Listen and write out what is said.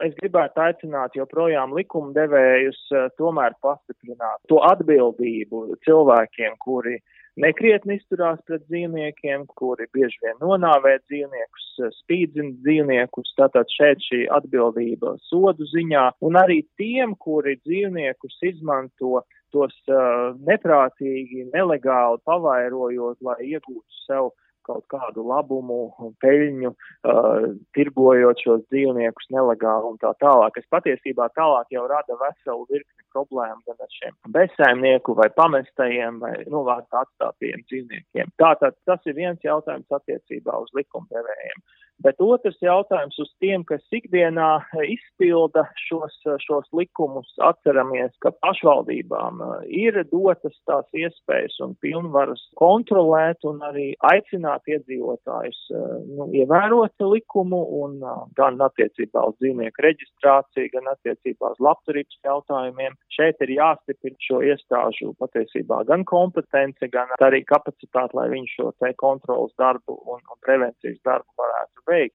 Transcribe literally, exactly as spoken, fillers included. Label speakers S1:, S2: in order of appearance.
S1: es gribētu aicināt joprojām likumdevējus tomēr pastiprināt to atbildību cilvēkiem, kuri nekrietni izturās pret dzīvniekiem, kuri bieži vien nonāvē dzīvniekus, spīdzina dzīvniekus, tātad šeit šī atbildība sodu ziņā, un arī tiem, kuri dzīvniekus izmanto tos uh, neprātīgi, nelegāli pavairojot, lai iegūtu sev kaut kādu labumu un peļņu, uh, tirgojot šos dzīvniekus nelegāli un tā tālāk. Es patiesībā tālāk jau rada veselu virkni problēmu gan ar šiem bezsaimnieku vai pamestajiem vai novārtā atstātiem dzīvniekiem. Tātad tas ir viens jautājums attiecībā uz likumdevējiem. Bet otrs jautājums uz tiem, kas ikdienā izpilda šos, šos likumus, atceramies, ka pašvaldībām ir dotas tās iespējas un pilnvaras kontrolēt un arī aicināt iedzīvotājus nu, ievērot likumu un gan attiecībā uz dzīvnieku reģistrāciju, gan attiecībā uz labturības jautājumiem. Šeit ir jāstiprina šo iestāžu patiesībā gan kompetence, gan arī kapacitāte, lai viņi šo te kontrolas darbu un, un prevencijas darbu varētu veikt.